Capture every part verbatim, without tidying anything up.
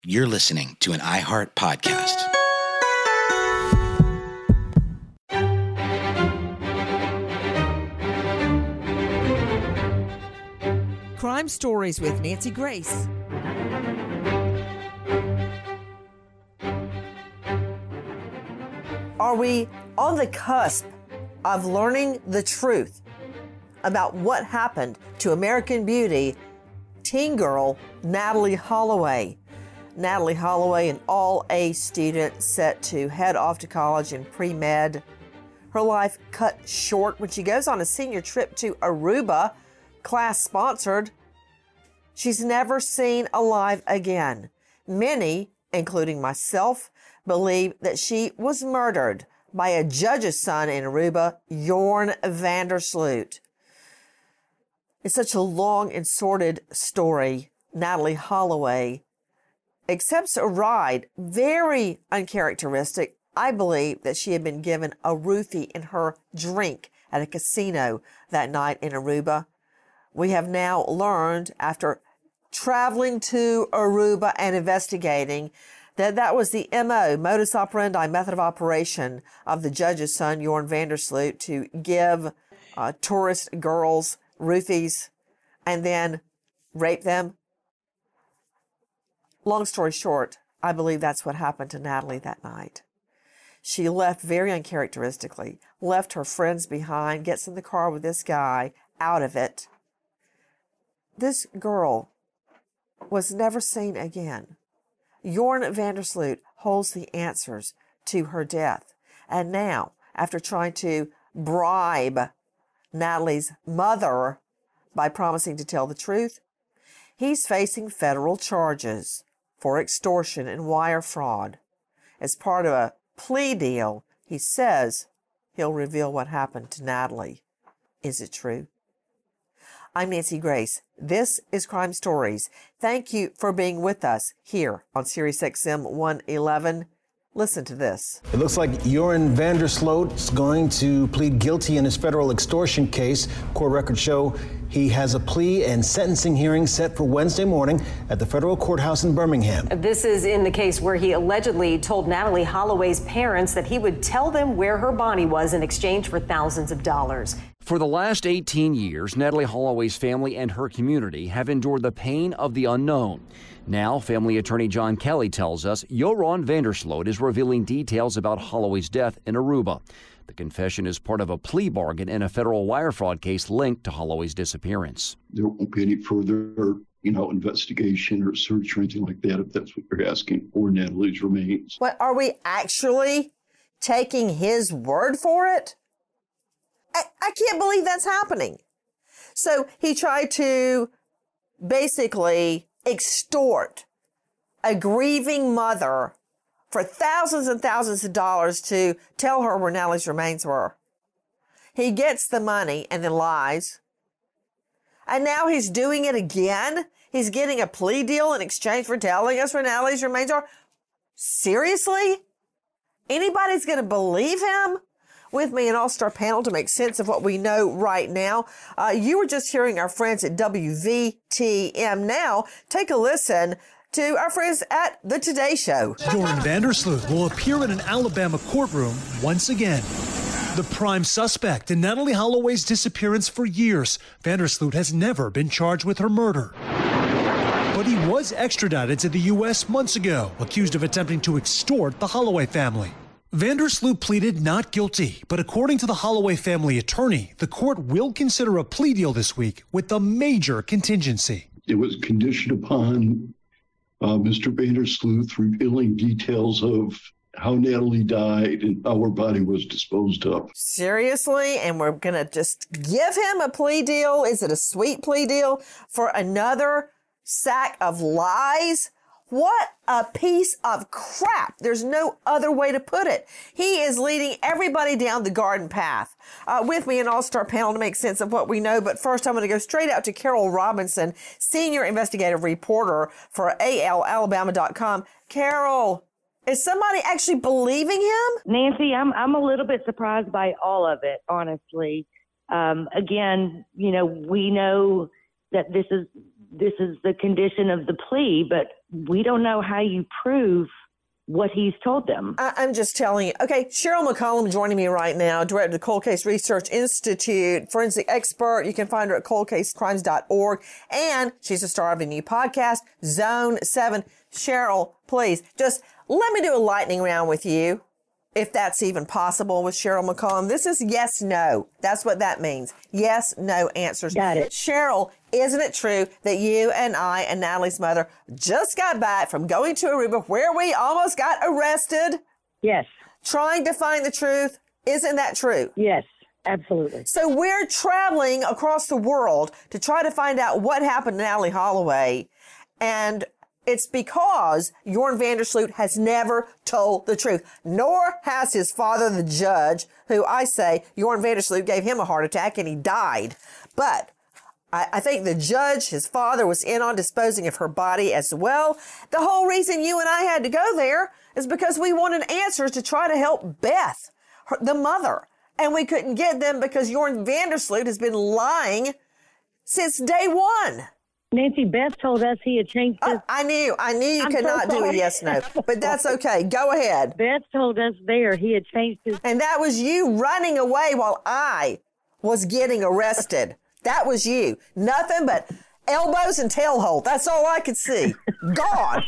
You're listening to an iHeart podcast. Crime Stories with Nancy Grace. Are we on the cusp of learning the truth about what happened to American Beauty teen girl Natalee Holloway? Natalee Holloway, an all-A student set to head off to college in pre-med. Her life cut short when she goes on a senior trip to Aruba, class-sponsored. She's never seen alive again. Many, including myself, believe that she was murdered by a judge's son in Aruba, Jorn Vandersloot. It's such a long and sordid story. Natalee Holloway accepts a ride, very uncharacteristic. I believe that she had been given a roofie in her drink at a casino that night in Aruba. We have now learned, after traveling to Aruba and investigating, that that was the M O, modus operandi, method of operation of the judge's son, Jorn Vandersloot, to give uh, tourist girls roofies and then rape them. Long story short, I believe that's what happened to Natalee that night. She left very uncharacteristically, left her friends behind, gets in the car with this guy, out of it. This girl was never seen again. Jorn Vandersloot holds the answers to her death. And now, after trying to bribe Natalee's mother by promising to tell the truth, he's facing federal charges for extortion and wire fraud. As part of a plea deal, he says he'll reveal what happened to Natalee. Is it true? I'm Nancy Grace. This is Crime Stories. Thank you for being with us here on Sirius X M one eleven. Listen to this. It looks like Jorn Vandersloot's going to plead guilty in his federal extortion case. Court records show he has a plea and sentencing hearing set for Wednesday morning at the federal courthouse in Birmingham. This is in the case where he allegedly told Natalee Holloway's parents that he would tell them where her body was in exchange for thousands of dollars. For the last eighteen years, Natalee Holloway's family and her community have endured the pain of the unknown. Now, family attorney John Kelly tells us Jorn Vandersloot is revealing details about Holloway's death in Aruba. The confession is part of a plea bargain in a federal wire fraud case linked to Holloway's disappearance. There won't be any further, you know, investigation or search or anything like that if that's what you're asking for Natalee's remains. But are we actually taking his word for it? I, I can't believe that's happening. So he tried to basically extort a grieving mother for thousands and thousands of dollars to tell her where Natalee's remains were. He gets the money and then lies. And now he's doing it again. He's getting a plea deal in exchange for telling us where Natalee's remains are. Seriously? Anybody's going to believe him? With me, an all-star panel to make sense of what we know right now. Uh, you were just hearing our friends at W V T M. Now, take a listen to our friends at The Today Show. Jorn Vandersloot will appear in an Alabama courtroom once again. The prime suspect in Natalee Holloway's disappearance for years, Vandersloot has never been charged with her murder. But he was extradited to the U S months ago, accused of attempting to extort the Holloway family. Vandersloot pleaded not guilty, but according to the Holloway family attorney, the court will consider a plea deal this week with a major contingency. It was conditioned upon uh, Mister Vandersloot revealing details of how Natalee died and how her body was disposed of. Seriously? And we're going to just give him a plea deal? Is it a sweet plea deal for another sack of lies? What a piece of crap. There's no other way to put it. He is leading everybody down the garden path. Uh, with me, an all-star panel to make sense of what we know. But first, I'm going to go straight out to Carol Robinson, senior investigative reporter for A L Alabama dot com. Carol, is somebody actually believing him? Nancy, I'm I'm a little bit surprised by all of it, honestly. Um, again, you know, we know that this is this is the condition of the plea, but we don't know how you prove what he's told them. I, I'm just telling you. Okay, Cheryl McCollum joining me right now, director of the Cold Case Research Institute, forensic expert. You can find her at cold case crimes dot org. And she's a star of a new podcast, Zone seven. Cheryl, please, just let me do a lightning round with you, if that's even possible with Cheryl McCollum. This is yes, no. That's what that means. Yes, no answers. Got it. Cheryl, isn't it true that you and I and Natalie's mother just got back from going to Aruba where we almost got arrested? Yes. Trying to find the truth? Isn't that true? Yes, absolutely. So we're traveling across the world to try to find out what happened to Natalee Holloway. And it's because Jorn van der Sloot has never told the truth, nor has his father, the judge, who I say Jorn van der Sloot gave him a heart attack and he died. But I, I think the judge, his father, was in on disposing of her body as well. The whole reason you and I had to go there is because we wanted answers to try to help Beth, her, the mother. And we couldn't get them because Jorn van der Sloot has been lying since day one. Nancy, Beth told us he had changed his... Oh, I knew. I knew you I'm could so not do a sorry. yes, no. But that's okay. Go ahead. Beth told us there he had changed his... And that was you running away while I was getting arrested. That was you. Nothing but elbows and tail hold. That's all I could see. Gone.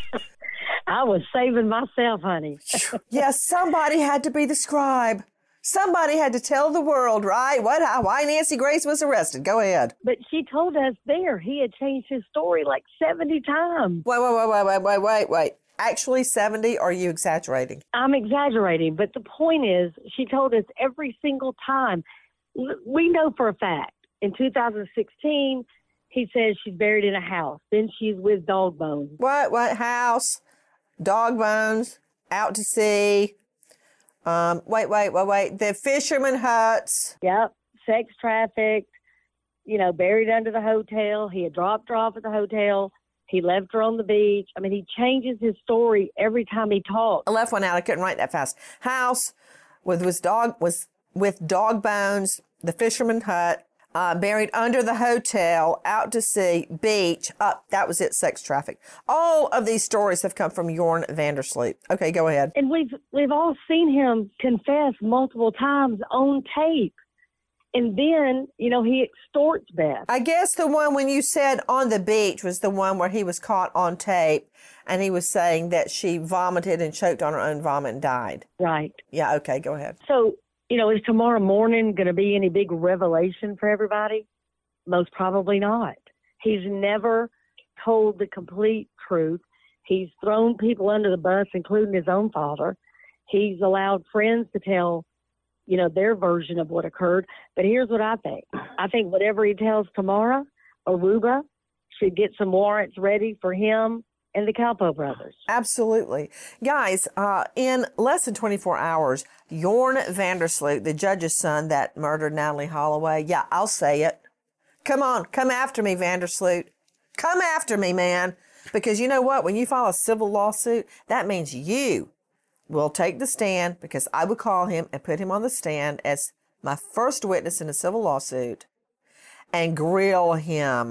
I was saving myself, honey. Yes, somebody had to be the scribe. Somebody had to tell the world, right? What? How, why Nancy Grace was arrested. Go ahead. But she told us there he had changed his story like seventy times. Wait, wait, wait, wait, wait, wait, wait, wait. Actually seventy, or are you exaggerating? I'm exaggerating, but the point is she told us every single time. We know for a fact, in two thousand sixteen, he says she's buried in a house. Then she's with dog bones. What? What? House? Dog bones? Out to sea? Um, wait, wait, wait, wait. The fisherman huts. Yep. Sex trafficked, you know, buried under the hotel. He had dropped her off at the hotel. He left her on the beach. I mean, he changes his story every time he talks. I left one out. I couldn't write that fast. House with, with dog, was with dog bones, the fisherman hut, uh, buried under the hotel, out to sea, beach, up. That was it, sex traffic. All of these stories have come from Jorn van der Sloot. Okay, go ahead. And we've we've all seen him confess multiple times on tape. And then, you know, he extorts Beth. I guess the one when you said on the beach was the one where he was caught on tape and he was saying that she vomited and choked on her own vomit and died. Right. Yeah, okay, go ahead. So, you know, is tomorrow morning going to be any big revelation for everybody? Most probably not. He's never told the complete truth. He's thrown people under the bus, including his own father. He's allowed friends to tell, you know, their version of what occurred. But here's what I think. I think whatever he tells tomorrow, Aruba should get some warrants ready for him and the Calpo brothers. Absolutely. Guys, uh, in less than twenty-four hours, Jorn van der Sloot, the judge's son that murdered Natalee Holloway, yeah, I'll say it. Come on, come after me, van der Sloot. Come after me, man. Because you know what? When you file a civil lawsuit, that means you will take the stand, because I would call him and put him on the stand as my first witness in a civil lawsuit and grill him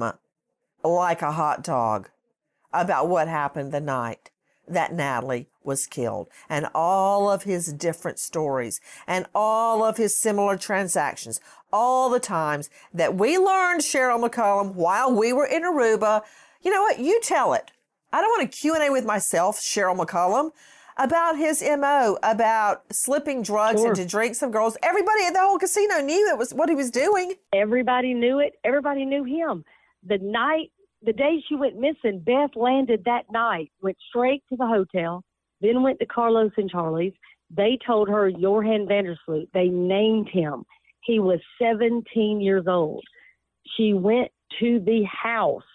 like a hot dog about what happened the night that Natalee was killed, and all of his different stories and all of his similar transactions, all the times that we learned, Cheryl McCollum, while we were in Aruba. You know what? You tell it. I don't want to Q and A with myself, Cheryl McCollum, about his M O, about slipping drugs Sure. into drinks of girls. Everybody at the whole casino knew it was what he was doing. Everybody knew it. Everybody knew him. The night, the day she went missing, Beth landed that night, went straight to the hotel, then went to Carlos and Charlie's. They told her Jorn van der Sloot. They named him. He was seventeen years old. She went to the house.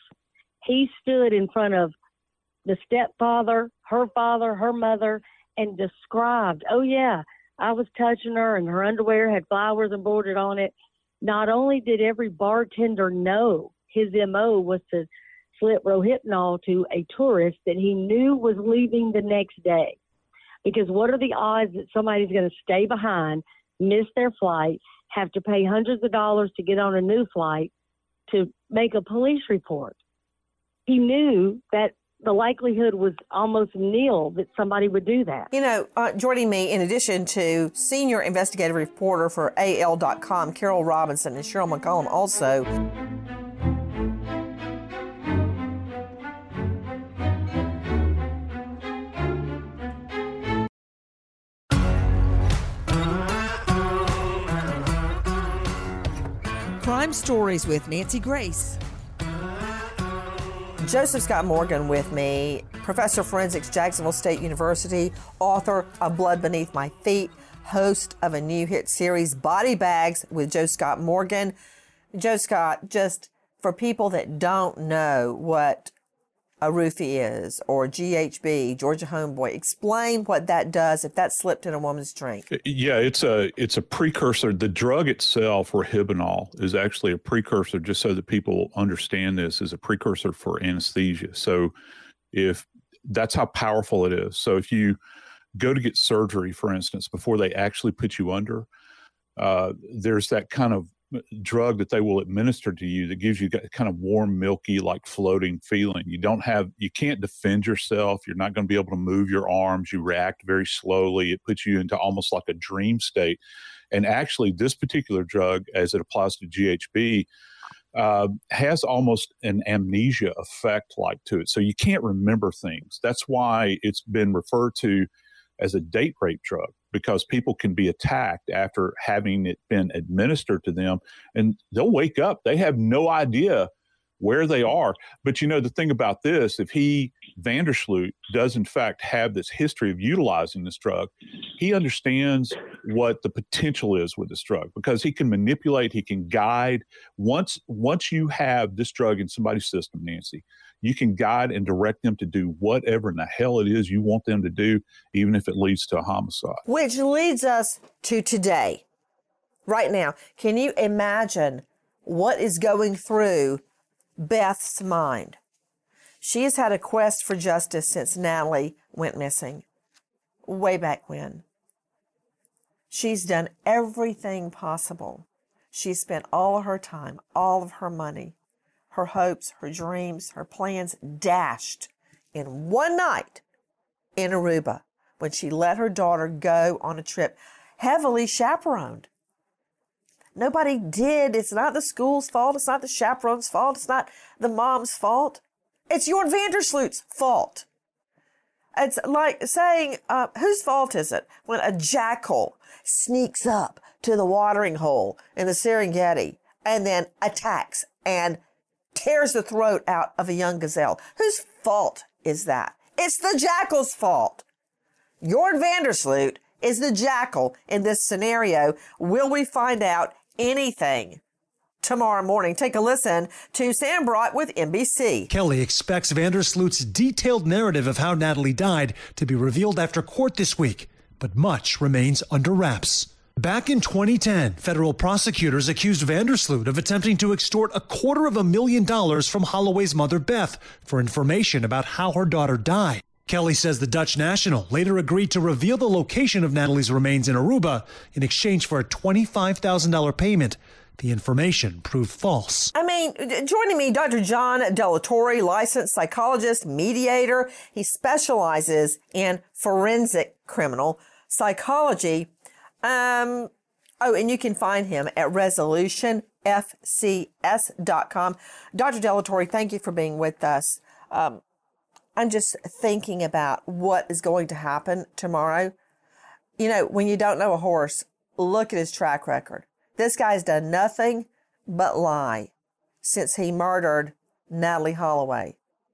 He stood in front of the stepfather, her father, her mother, and described, oh, yeah, I was touching her, and her underwear had flowers embroidered on it. Not only did every bartender know his M O was to slip Rohypnol to a tourist that he knew was leaving the next day. Because what are the odds that somebody's going to stay behind, miss their flight, have to pay hundreds of dollars to get on a new flight to make a police report? He knew that the likelihood was almost nil that somebody would do that. You know, uh, joining me, in addition to senior investigative reporter for A L dot com, Carol Robinson, and Cheryl McCollum also. Crime Stories with Nancy Grace. Joseph Scott Morgan with me, professor of forensics, Jacksonville State University, author of Blood Beneath My Feet, host of a new hit series, Body Bags with Joe Scott Morgan. Joe Scott, just for people that don't know what a roofie is, or G H B, Georgia Homeboy, explain what that does if that slipped in a woman's drink. Yeah, it's a it's a precursor. The drug itself, rohypnol, is actually a precursor, just so that people understand this, is a precursor for anesthesia. So if that's how powerful it is. So if you go to get surgery, for instance, before they actually put you under, uh, there's that kind of drug that they will administer to you that gives you that kind of warm, milky, like floating feeling. You don't have, you can't defend yourself. You're not going to be able to move your arms. You react very slowly. It puts you into almost like a dream state. And actually, this particular drug, as it applies to G H B, uh, has almost an amnesia effect like to it. So you can't remember things. That's why it's been referred to as a date rape drug, because people can be attacked after having it been administered to them, and they'll wake up. They have no idea where they are. But you know, the thing about this, if he, Vandersloot, does in fact have this history of utilizing this drug, he understands what the potential is with this drug, because he can manipulate, he can guide. Once, once you have this drug in somebody's system, Nancy, you can guide and direct them to do whatever in the hell it is you want them to do, even if it leads to a homicide. Which leads us to today, right now. Can you imagine what is going through Beth's mind? She has had a quest for justice since Natalie went missing, way back when. She's done everything possible. She spent all of her time, all of her money, her hopes, her dreams, her plans dashed in one night in Aruba when she let her daughter go on a trip, heavily chaperoned. Nobody did. It's not the school's fault. It's not the chaperone's fault. It's not the mom's fault. It's your Vandersloot's fault. It's like saying, uh, whose fault is it when a jackal sneaks up to the watering hole in the Serengeti and then attacks and tears the throat out of a young gazelle? Whose fault is that? It's the jackal's fault. Jorn Vandersloot is the jackal in this scenario. Will we find out anything tomorrow morning? Take a listen to Sam Brott with N B C. Kelly expects Vandersloot's detailed narrative of how Natalie died to be revealed after court this week, but much remains under wraps. Back in twenty ten, federal prosecutors accused Vandersloot of attempting to extort a quarter of a million dollars from Holloway's mother, Beth, for information about how her daughter died. Kelly says the Dutch national later agreed to reveal the location of Natalie's remains in Aruba in exchange for a twenty-five thousand dollars payment. The information proved false. I mean, joining me, Doctor John Delatorre, licensed psychologist, mediator. He specializes in forensic criminal psychology. Um, oh, and you can find him at resolution f c s dot com. Doctor Delatorre, thank you for being with us. Um, I'm just thinking about what is going to happen tomorrow. You know, when you don't know a horse, look at his track record. This guy's done nothing but lie since he murdered Natalie Holloway.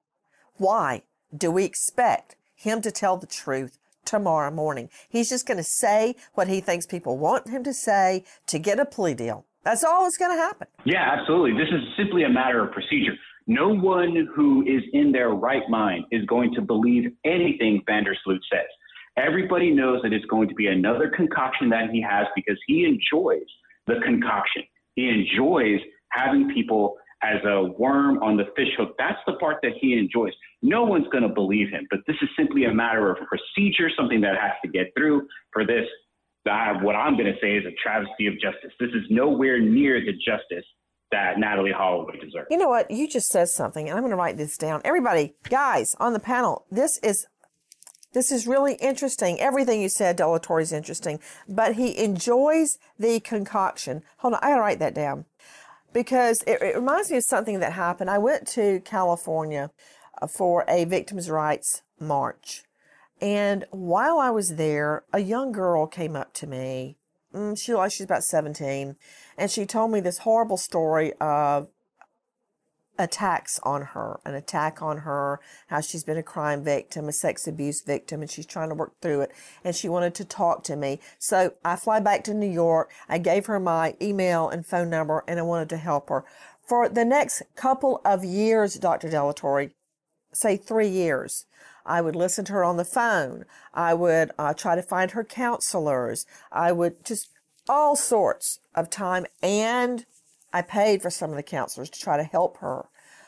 Why do we expect him to tell the truth tomorrow morning? He's just going to say what he thinks people want him to say to get a plea deal. That's all that's going to happen. Yeah, absolutely. This is simply a matter of procedure. No one who is in their right mind is going to believe anything Vandersloot says. Everybody knows that it's going to be another concoction that he has because he enjoys the concoction. He enjoys having people as a worm on the fish hook. That's the part that he enjoys. No one's going to believe him, but this is simply a matter of procedure, something that has to get through for this. Uh, what I'm going to say is a travesty of justice. This is nowhere near the justice that Natalee Holloway deserves. You know what? You just said something, and I'm going to write this down. Everybody, guys on the panel, this is this is really interesting. Everything you said, De La Torre, is interesting, but he enjoys the concoction. Hold on, I got to write that down because it, it reminds me of something that happened. I went to California for a victims' rights march, and while I was there, a young girl came up to me. Mm, she like she's about seventeen, and she told me this horrible story of attacks on her, an attack on her, how she's been a crime victim, a sex abuse victim, and she's trying to work through it. And she wanted to talk to me. So I fly back to New York. I gave her my email and phone number, and I wanted to help her. For the next couple of years, Doctor De La Torre, say three years, I would listen to her on the phone. I would uh, try to find her counselors. I would just all sorts of time, and I paid for some of the counselors to try to help her.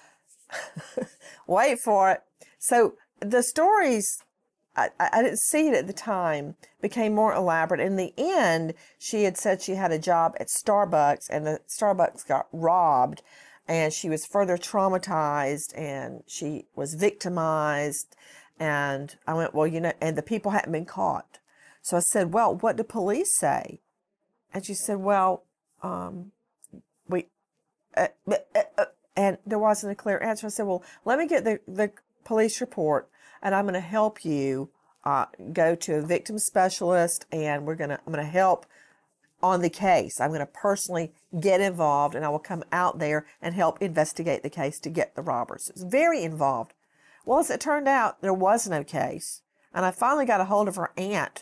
Wait for it. So the stories, I, I didn't see it at the time, became more elaborate. In the end, she had said she had a job at Starbucks, and the Starbucks got robbed, and she was further traumatized, and she was victimized. And I went, well, you know, and the people hadn't been caught. So I said, well, what do police say? And she said, well, um, we, uh, uh, uh, and there wasn't a clear answer. I said, well, let me get the, the police report, and I'm going to help you uh, go to a victim specialist, and we're going to, I'm going to help on the case. I'm going to personally get involved, and I will come out there and help investigate the case to get the robbers. It's very involved. Well, as it turned out, there was no case. And I finally got a hold of her aunt,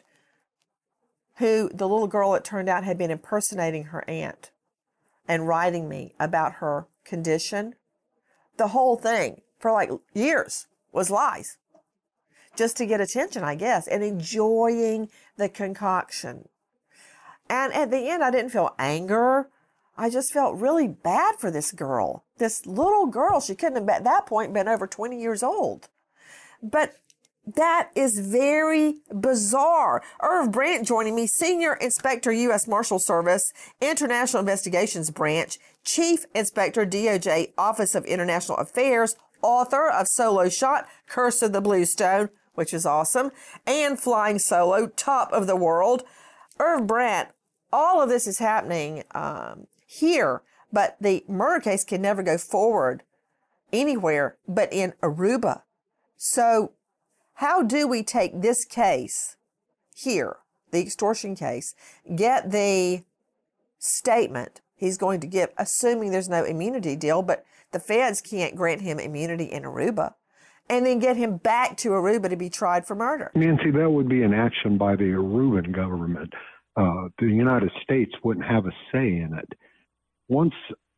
who the little girl, it turned out, had been impersonating her aunt and writing me about her condition. The whole thing, for like years, was lies. Just to get attention, I guess, and enjoying the concoction. And at the end, I didn't feel anger. I just felt really bad for this girl. This little girl, she couldn't have at that point been over twenty years old. But that is very bizarre. Irv Brandt joining me, Senior Inspector, U S Marshal Service, International Investigations Branch, Chief Inspector, D O J, Office of International Affairs, author of Solo Shot, Curse of the Blue Stone, which is awesome, and Flying Solo, Top of the World. Irv Brandt, all of this is happening um, here, but the murder case can never go forward anywhere but in Aruba. So how do we take this case here, the extortion case, get the statement he's going to give, assuming there's no immunity deal, but the feds can't grant him immunity in Aruba, and then get him back to Aruba to be tried for murder? Nancy, that would be an action by the Aruban government. Uh, the United States wouldn't have a say in it. Once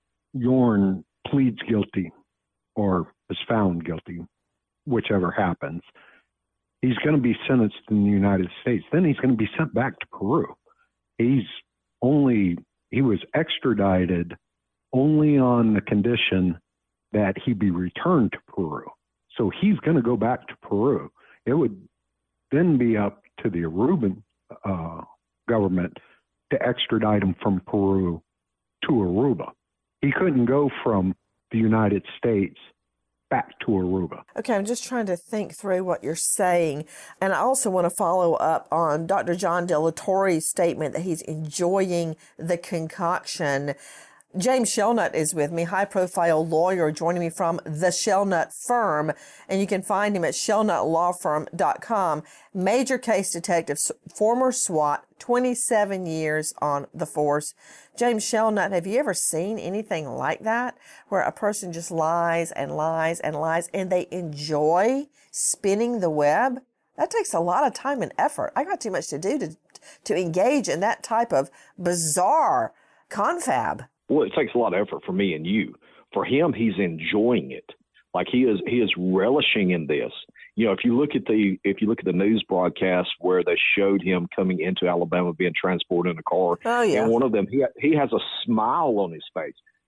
Yorn pleads guilty or is found guilty, whichever happens, he's going to be sentenced in the United States. Then he's going to be sent back to Peru. He's only, he was extradited only on the condition that he be returned to Peru. So he's going to go back to Peru. It would then be up to the Aruban uh, government to extradite him from Peru to Aruba. He couldn't go from the United States back to Aruba. Okay, I'm just trying to think through what you're saying. And I also want to follow up on Doctor John De La Torre's statement that he's enjoying the concoction. James Shelnut is with me, high-profile lawyer, joining me from the Shelnut Firm, and you can find him at shelnut law firm dot com. Major case detective, former SWAT, twenty-seven years on the force. James Shelnut, have you ever seen anything like that, where a person just lies and lies and lies, and they enjoy spinning the web? That takes a lot of time and effort. I got too much to do to to engage in that type of bizarre confab. Well, it takes a lot of effort for me and you. For him, he's enjoying it. Like he is, he is relishing in this. You know, if you look at the, if you look at the news broadcast where they showed him coming into Alabama being transported in a car, oh, yeah. and one of them, he he has a smile on his face.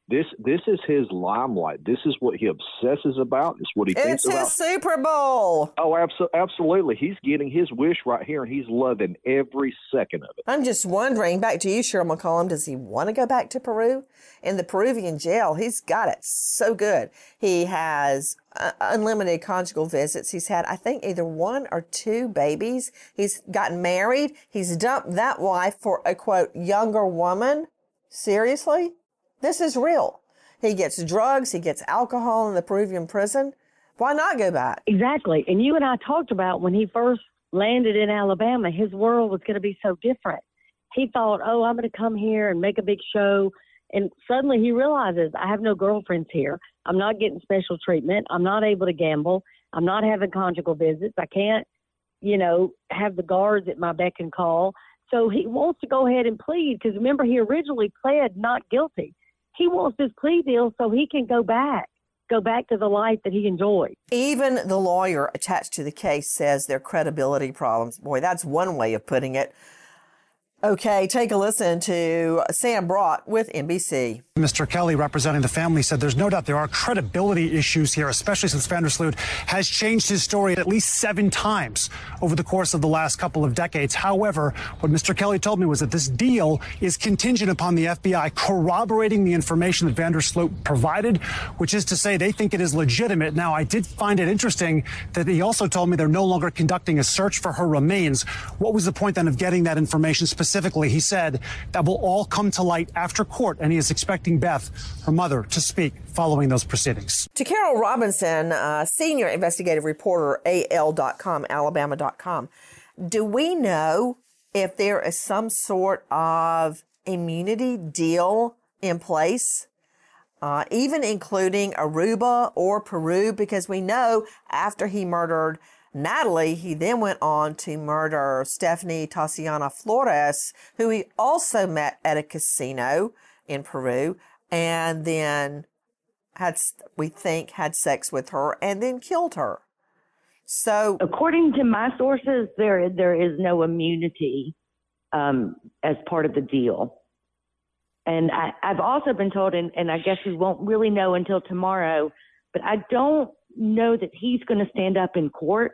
This this is his limelight. This is what he obsesses about. It's what he it's thinks about. It's his Super Bowl. Oh, abso- absolutely. He's getting his wish right here, and he's loving every second of it. I'm just wondering, back to you, Cheryl McCollum, does he want to go back to Peru? In the Peruvian jail, he's got it so good. He has uh, unlimited conjugal visits. He's had, I think, either one or two babies. He's gotten married. He's dumped that wife for a, quote, younger woman. Seriously? This is real. He gets drugs. He gets alcohol in the Peruvian prison. Why not go back? Exactly. And you and I talked about when he first landed in Alabama, his world was going to be so different. He thought, oh, I'm going to come here and make a big show. And suddenly he realizes, I have no girlfriends here. I'm not getting special treatment. I'm not able to gamble. I'm not having conjugal visits. I can't, you know, have the guards at my beck and call. So he wants to go ahead and plead because remember, he originally pled not guilty. He wants this plea deal so he can go back, go back to the life that he enjoyed. Even the lawyer attached to the case says there are credibility problems. Boy, that's one way of putting it. Okay, take a listen to Sam Brock with N B C. Mister Kelly, representing the family, said there's no doubt there are credibility issues here, especially since Vandersloot has changed his story at least seven times over the course of the last couple of decades. However, what Mister Kelly told me was that this deal is contingent upon the F B I corroborating the information that Vandersloot provided, which is to say they think it is legitimate. Now, I did find it interesting that he also told me they're no longer conducting a search for her remains. What was the point then of getting that information specifically? Specifically, he said that will all come to light after court, and he is expecting Beth, her mother, to speak following those proceedings. To Carol Robinson, uh, senior investigative reporter, A L dot com, Alabama dot com, do we know if there is some sort of immunity deal in place, uh, even including Aruba or Peru? Because we know after he murdered Natalie, he then went on to murder Stephanie Tatiana Flores, who he also met at a casino in Peru, and then had, we think, had sex with her and then killed her. So, according to my sources, there there is no immunity um, as part of the deal. And I, I've also been told, and, and I guess we won't really know until tomorrow, but I don't know that he's going to stand up in court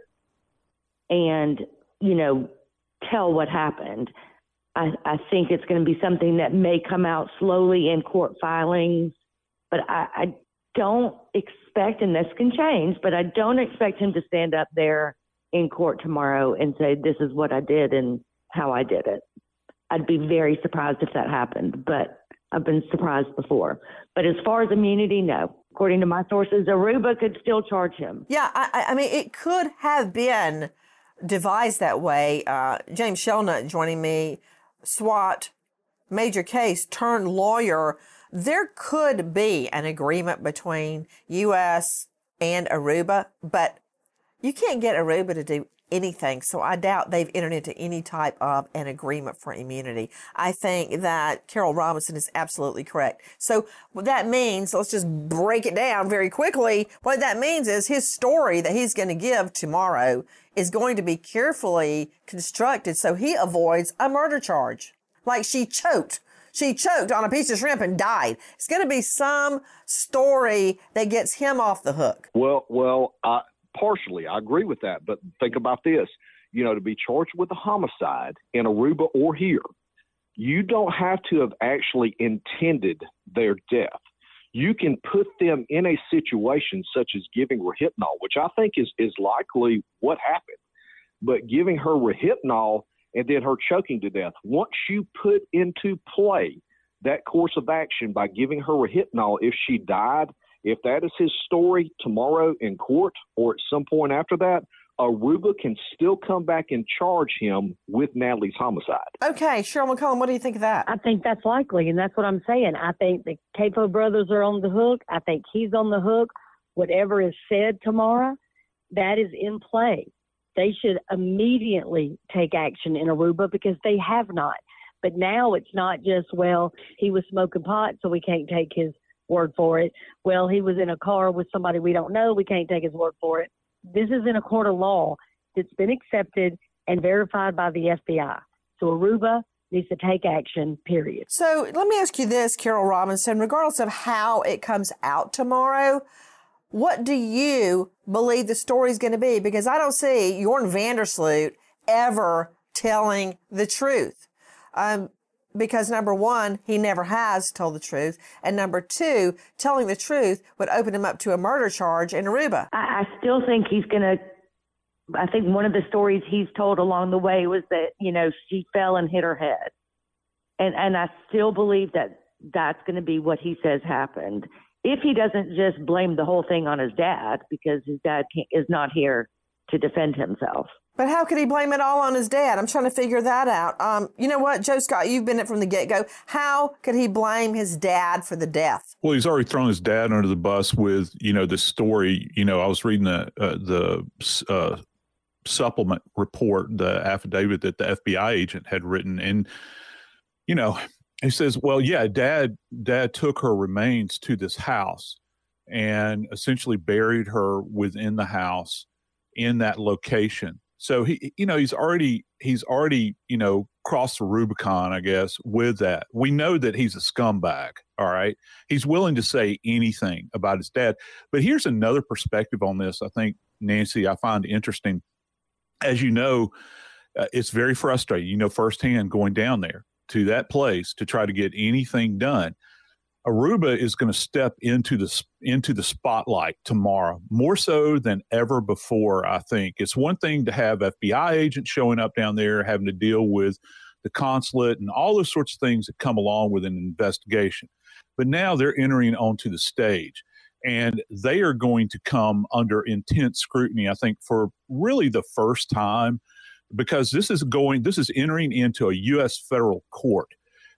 and, you know, tell what happened. I, I think it's going to be something that may come out slowly in court filings, but I, I don't expect, and this can change, but I don't expect him to stand up there in court tomorrow and say, this is what I did and how I did it. I'd be very surprised if that happened, but I've been surprised before. But as far as immunity, no. According to my sources, Aruba could still charge him. Yeah, I, I mean, it could have been devised that way. Uh, James Shelnut joining me, SWAT, major case turned lawyer. There could be an agreement between U S and Aruba, but you can't get Aruba to do anything. So I doubt they've entered into any type of an agreement for immunity. I think that Carol Robinson is absolutely correct. So what that means, let's just break it down very quickly. What that means is his story that he's going to give tomorrow is going to be carefully constructed so he avoids a murder charge. Like she choked. She choked on a piece of shrimp and died. It's going to be some story that gets him off the hook. Well, well, I, partially, I agree with that. But think about this. You know, to be charged with a homicide in Aruba or here, you don't have to have actually intended their death. You can put them in a situation such as giving Rohypnol, which I think is, is likely what happened. But giving her Rohypnol and then her choking to death, once you put into play that course of action by giving her Rohypnol, if she died, if that is his story tomorrow in court or at some point after that, Aruba can still come back and charge him with Natalie's homicide. Okay, Cheryl McCollum, what do you think of that? I think that's likely, and that's what I'm saying. I think the Capo brothers are on the hook. I think he's on the hook. Whatever is said tomorrow, that is in play. They should immediately take action in Aruba because they have not. But now it's not just, well, he was smoking pot, so we can't take his word for it. Well, he was in a car with somebody we don't know. We can't take his word for it. This is in a court of law that's been accepted and verified by the F B I. So Aruba needs to take action, period. So let me ask you this, Carol Robinson, regardless of how it comes out tomorrow, what do you believe the story's going to be? Because I don't see Jorn Vandersloot ever telling the truth. Um, because number one, he never has told the truth. And number two, telling the truth would open him up to a murder charge in Aruba. I, I still think he's going to, I think one of the stories he's told along the way was that, you know, she fell and hit her head. And, and I still believe that that's going to be what he says happened. If he doesn't just blame the whole thing on his dad, because his dad can't, is not here to defend himself. But how could he blame it all on his dad? I'm trying to figure that out. Um, you know what, Joe Scott, you've been it from the get-go. How could he blame his dad for the death? Well, he's already thrown his dad under the bus with, you know, this story. You know, I was reading the uh, the uh, supplement report, the affidavit that the F B I agent had written, and you know, he says, well, yeah, dad, dad took her remains to this house and essentially buried her within the house in that location. So he, you know, he's already, he's already, you know, crossed the Rubicon, I guess, with that. We know that he's a scumbag. All right. He's willing to say anything about his dad. But here's another perspective on this. I think, Nancy, I find interesting. As you know, uh, it's very frustrating, you know, firsthand going down there to that place to try to get anything done. Aruba is going to step into the into the spotlight tomorrow, more so than ever before, I think. It's one thing to have F B I agents showing up down there, having to deal with the consulate and all those sorts of things that come along with an investigation. But now they're entering onto the stage, and they are going to come under intense scrutiny, I think, for really the first time, because this is going, this is entering into a U S federal court.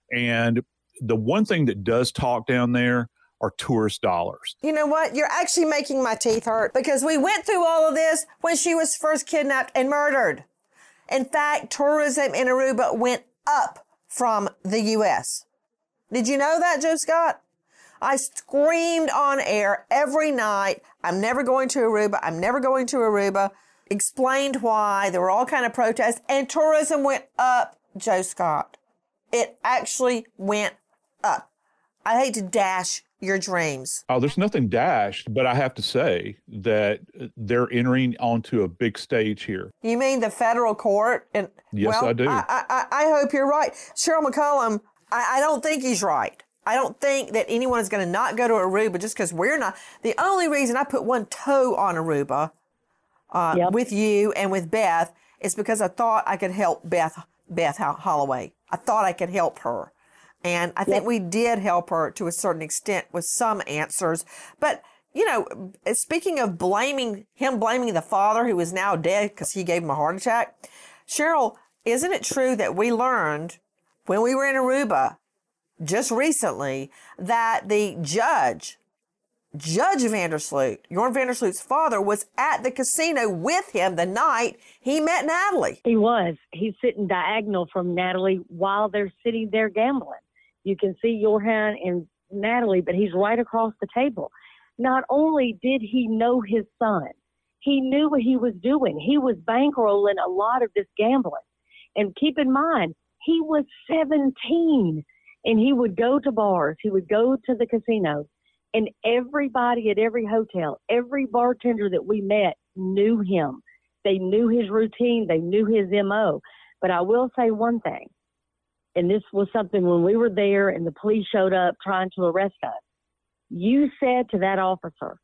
And the one thing that does talk down there are tourist dollars. You know what? You're actually making my teeth hurt, because we went through all of this when she was first kidnapped and murdered. In fact, tourism in Aruba went up from the U S. Did you know that, Joe Scott? I screamed on air every night, I'm never going to Aruba, I'm never going to Aruba, explained why, there were all kind of protests, and tourism went up, Joe Scott. It actually went up. I hate to dash your dreams. Oh, there's nothing dashed, but I have to say that they're entering onto a big stage here. You mean the federal court? And yes, well, I do. I, I, I hope you're right. Cheryl McCollum, I, I don't think he's right. I don't think that anyone is going to not go to Aruba just because we're not. The only reason I put one toe on Aruba uh, yep. with you and with Beth is because I thought I could help Beth, Beth Holloway. I thought I could help her. And I think yep. we did help her to a certain extent with some answers. But, you know, speaking of blaming, him blaming the father who is now dead because he gave him a heart attack, Cheryl, isn't it true that we learned when we were in Aruba just recently that the judge, Judge Vandersloot, Jorn Vandersloot's father, was at the casino with him the night he met Natalie? He was. He's sitting diagonal from Natalie while they're sitting there gambling. You can see Jorn and Natalie, but he's right across the table. Not only did he know his son, he knew what he was doing. He was bankrolling a lot of this gambling. And keep in mind, he was seventeen, and he would go to bars. He would go to the casinos. And everybody at every hotel, every bartender that we met knew him. They knew his routine. They knew his M O. But I will say one thing, and this was something when we were there and the police showed up trying to arrest us. You said to that officer,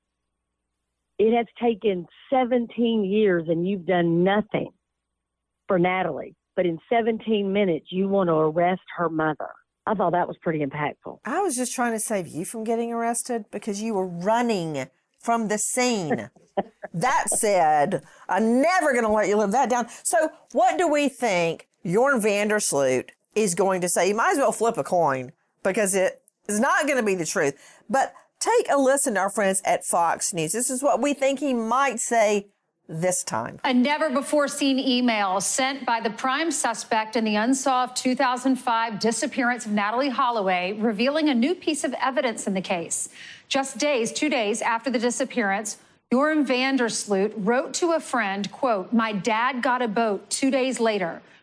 it has taken seventeen years and you've done nothing for Natalie. But in seventeen minutes, you want to arrest her mother. I thought that was pretty impactful. I was just trying to save you from getting arrested because you were running from the scene. That said, I'm never going to let you live that down. So what do we think Jorn Vandersloot is going to say? You might as well flip a coin because it is not going to be the truth. But take a listen to our friends at Fox News. This is what we think he might say this time. A never-before-seen email sent by the prime suspect in the unsolved two thousand five disappearance of Natalie Holloway, revealing a new piece of evidence in the case. Just days, two days after the disappearance, Jorn Vandersloot wrote to a friend, quote, "My dad got a boat two days later.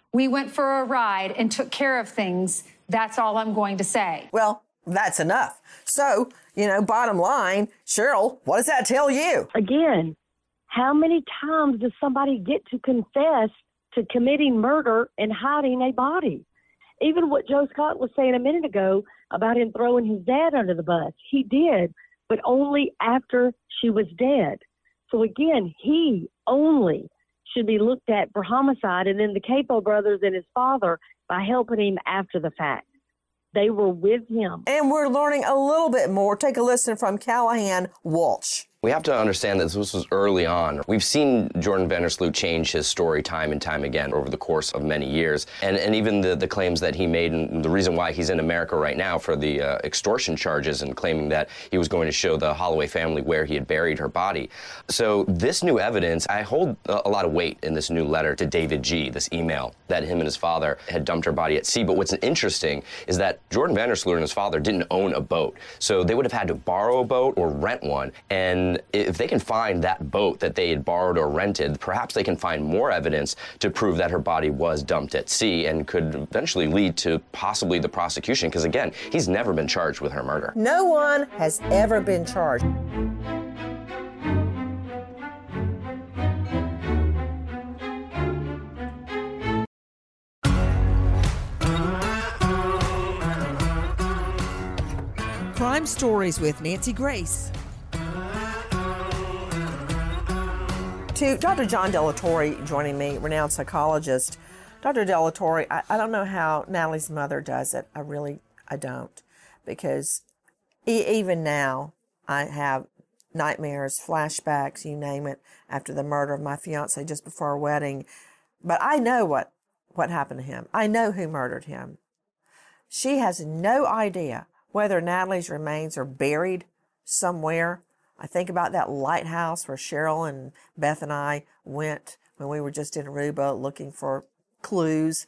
We went for a ride and took care of things. That's all I'm going to say. Well, that's enough. So, you know, bottom line, Cheryl, what does that tell you? Again, how many times does somebody get to confess to committing murder and hiding a body? Even what Joe Scott was saying a minute ago about him throwing his dad under the bus. He did, but only after she was dead. So again, he only should be looked at for homicide, and then the Capo brothers and his father by helping him after the fact. They were with him. And we're learning a little bit more. Take a listen from Callahan Walsh. We have to understand that this was early on. We've seen Jordan Vandersloot change his story time and time again over the course of many years. And, and even the, the claims that he made, and the reason why he's in America right now for the uh, extortion charges and claiming that he was going to show the Holloway family where he had buried her body. So this new evidence, I hold a, a lot of weight in this new letter to David G., this email that him and his father had dumped her body at sea. But what's interesting is that Jordan Vandersloot and his father didn't own a boat. So they would have had to borrow a boat or rent one. And if they can find that boat that they had borrowed or rented, perhaps they can find more evidence to prove that her body was dumped at sea and could eventually lead to possibly the prosecution, because again, he's never been charged with her murder. No one has ever been charged. Crime Stories with Nancy Grace. To Doctor John Delatorre joining me, renowned psychologist. Doctor Delatorre, I, I don't know how Natalie's mother does it. I really, I don't. Because e- even now, I have nightmares, flashbacks, you name it, after the murder of my fiance just before our wedding. But I know what, what happened to him. I know who murdered him. She has no idea whether Natalie's remains are buried somewhere. I think about that lighthouse where Cheryl and Beth and I went when we were just in Aruba looking for clues.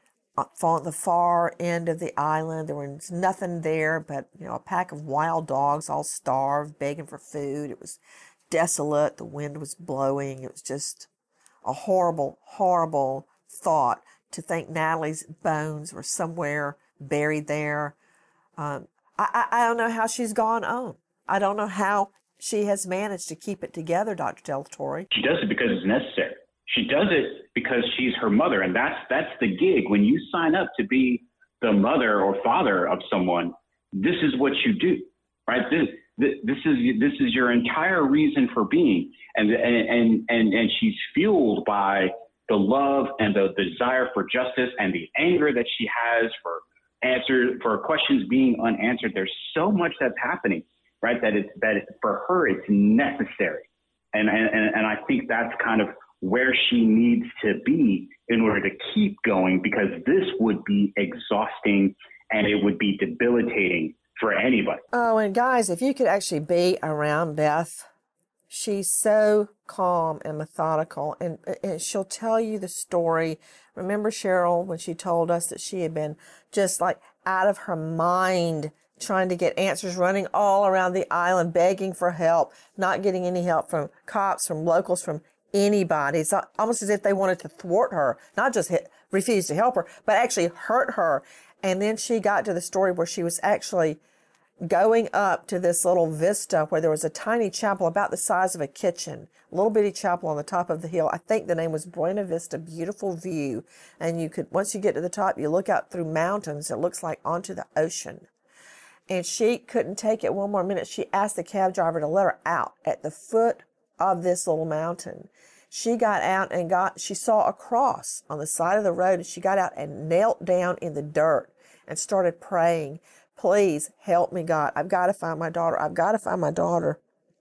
On the far end of the island, there was nothing there but, you know, a pack of wild dogs all starved, begging for food. It was desolate. The wind was blowing. It was just a horrible, horrible thought to think Natalie's bones were somewhere buried there. Um, I, I, I don't know how she's gone on. I don't know how she has managed to keep it together, Doctor Delatorre. She does it because it's necessary. She does it because she's her mother, and that's that's the gig. When you sign up to be the mother or father of someone, this is what you do, right? This this is this is your entire reason for being, and and and and she's fueled by the love and the, the desire for justice and the anger that she has for answer for questions being unanswered. There's so much that's happening. Right, that it's that it's, for her it's necessary, and, and and I think that's kind of where she needs to be in order to keep going, because this would be exhausting and it would be debilitating for anybody. Oh, and guys, if you could actually be around Beth, she's so calm and methodical, and, and she'll tell you the story. Remember Cheryl when she told us that she had been just like out of her mind, trying to get answers, running all around the island, begging for help, not getting any help from cops, from locals, from anybody. It's almost as if they wanted to thwart her, not just hit, refuse to help her, but actually hurt her. And then she got to the story where she was actually going up to this little vista where there was a tiny chapel about the size of a kitchen, a little bitty chapel on the top of the hill. I think the name was Buena Vista, beautiful view. And you could, once you get to the top, you look out through mountains. It looks like onto the ocean. And she couldn't take it one more minute. She asked the cab driver to let her out at the foot of this little mountain. She got out and got, she saw a cross on the side of the road, and she got out and knelt down in the dirt and started praying, please help me, God. I've got to find my daughter. I've got to find my daughter.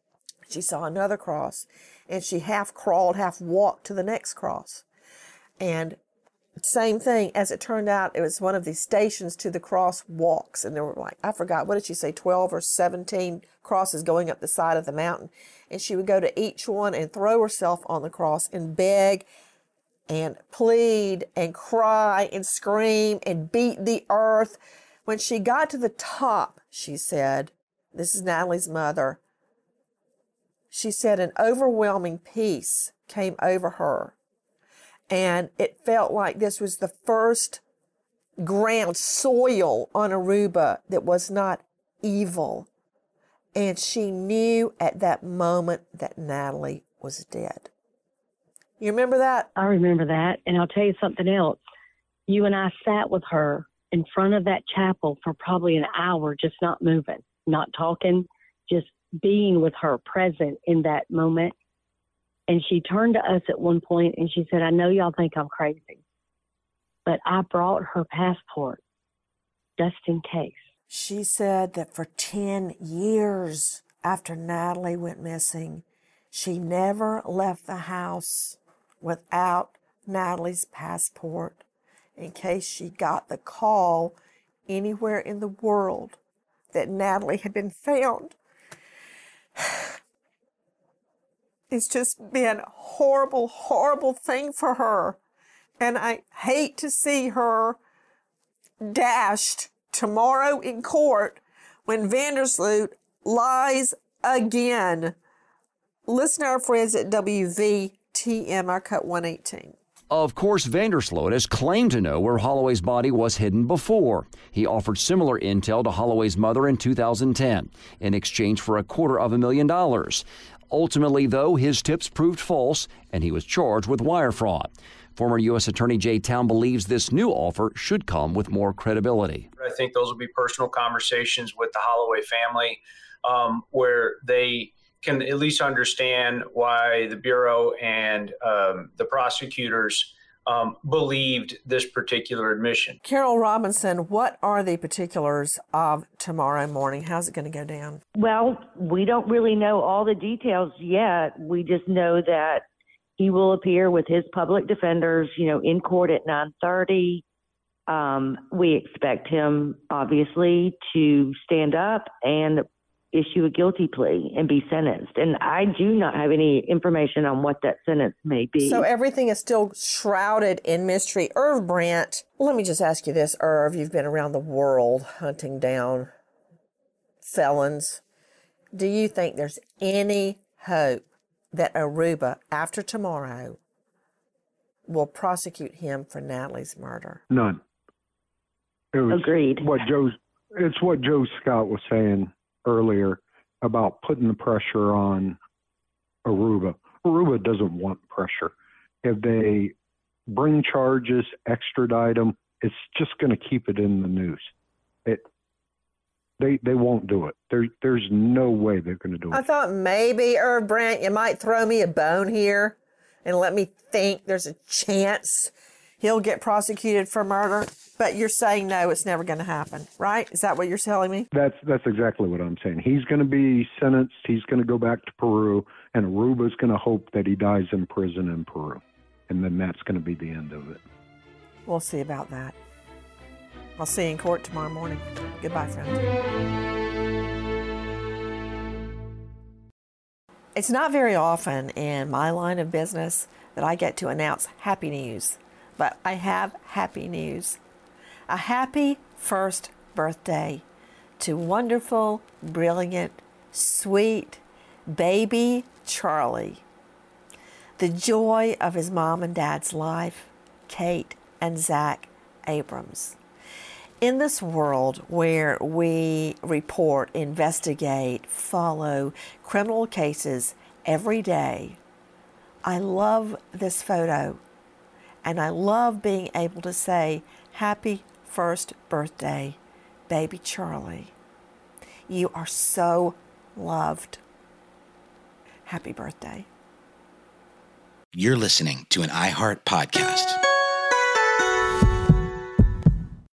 She saw another cross, and she half crawled, half walked to the next cross. And same thing, as it turned out, it was one of these stations to the cross walks. And there were like, I forgot, what did she say, twelve or seventeen crosses going up the side of the mountain. And she would go to each one and throw herself on the cross and beg and plead and cry and scream and beat the earth. When she got to the top, she said, this is Natalie's mother, she said an overwhelming peace came over her. And it felt like this was the first ground soil on Aruba that was not evil. And she knew at that moment that Natalie was dead. You remember that? I remember that. And I'll tell you something else. You and I sat with her in front of that chapel for probably an hour, just not moving, not talking, just being with her, present in that moment. And she turned to us at one point and she said, I know y'all think I'm crazy, but I brought her passport just in case. She said that for ten years after Natalie went missing, she never left the house without Natalie's passport in case she got the call anywhere in the world that Natalie had been found. It's just been a horrible, horrible thing for her. And I hate to see her dashed tomorrow in court when Vandersloot lies again. Listen to our friends at W V T M, our cut one eighteen. Of course, Vandersloot has claimed to know where Holloway's body was hidden before. He offered similar intel to Holloway's mother in two thousand ten in exchange for a quarter of a million dollars. Ultimately, though, his tips proved false, and he was charged with wire fraud. Former U S Attorney Jay Town believes this new offer should come with more credibility. I think those will be personal conversations with the Holloway family um, where they can at least understand why the Bureau and um, the prosecutors um, believed this particular admission. Carol Robinson, what are the particulars of tomorrow morning? How's it going to go down? Well, we don't really know all the details yet. We just know that he will appear with his public defenders, you know, in court at nine thirty. Um, we expect him, obviously, to stand up and issue a guilty plea and be sentenced. And I do not have any information on what that sentence may be. So everything is still shrouded in mystery. Irv Brandt, let me just ask you this, Irv. You've been around the world hunting down felons. Do you think there's any hope that Aruba, after tomorrow, will prosecute him for Natalie's murder? None. It was Agreed. What Joe, it's what Joe Scott was saying earlier about putting the pressure on Aruba. Aruba doesn't want pressure. If they bring charges, extradite them, it's just going to keep it in the news. It, they they won't do it. There, there's no way they're going to do it. I thought maybe, Irv Brandt, you might throw me a bone here and let me think there's a chance he'll get prosecuted for murder. But you're saying no, it's never going to happen, right? Is that what you're telling me? That's that's exactly what I'm saying. He's going to be sentenced. He's going to go back to Peru, and Aruba's going to hope that he dies in prison in Peru. And then that's going to be the end of it. We'll see about that. I'll see you in court tomorrow morning. Goodbye, friends. It's not very often in my line of business that I get to announce happy news, but I have happy news. A happy first birthday to wonderful, brilliant, sweet baby Charlie. The joy of his mom and dad's life, Kate and Zach Abrams. In this world where we report, investigate, follow criminal cases every day, I love this photo, and I love being able to say, happy first birthday, baby Charlie. You are so loved. Happy birthday. You're listening to an iHeart podcast.